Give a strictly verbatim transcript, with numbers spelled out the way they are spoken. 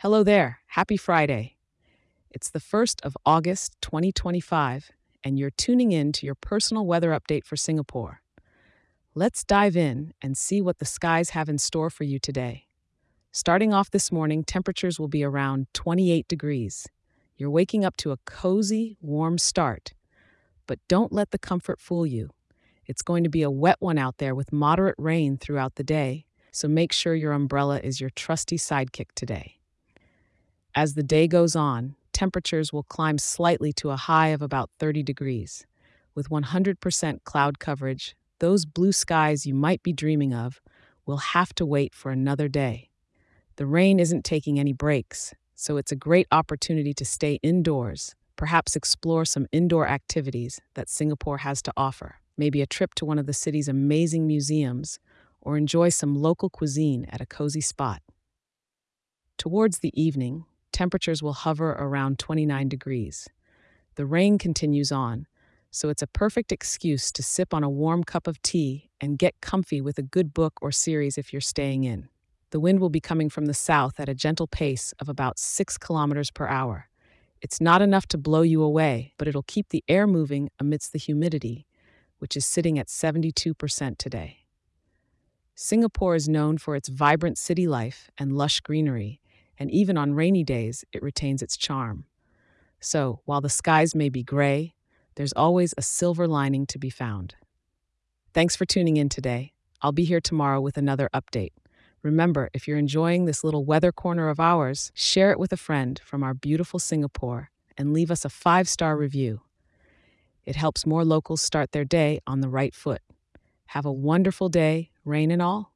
Hello there. Happy Friday. It's the first of August, twenty twenty-five, and you're tuning in to your personal weather update for Singapore. Let's dive in and see what the skies have in store for you today. Starting off this morning, temperatures will be around twenty-eight degrees. You're waking up to a cozy, warm start. But don't let the comfort fool you. It's going to be a wet one out there with moderate rain throughout the day, so make sure your umbrella is your trusty sidekick today. As the day goes on, temperatures will climb slightly to a high of about thirty degrees. With one hundred percent cloud coverage, those blue skies you might be dreaming of will have to wait for another day. The rain isn't taking any breaks, so it's a great opportunity to stay indoors, perhaps explore some indoor activities that Singapore has to offer, maybe a trip to one of the city's amazing museums, or enjoy some local cuisine at a cozy spot. Towards the evening, temperatures will hover around twenty-nine degrees. The rain continues on, so it's a perfect excuse to sip on a warm cup of tea and get comfy with a good book or series if you're staying in. The wind will be coming from the south at a gentle pace of about six kilometers per hour. It's not enough to blow you away, but it'll keep the air moving amidst the humidity, which is sitting at seventy-two percent today. Singapore is known for its vibrant city life and lush greenery, and even on rainy days, it retains its charm. So, while the skies may be gray, there's always a silver lining to be found. Thanks for tuning in today. I'll be here tomorrow with another update. Remember, if you're enjoying this little weather corner of ours, share it with a friend from our beautiful Singapore and leave us a five-star review. It helps more locals start their day on the right foot. Have a wonderful day, rain and all.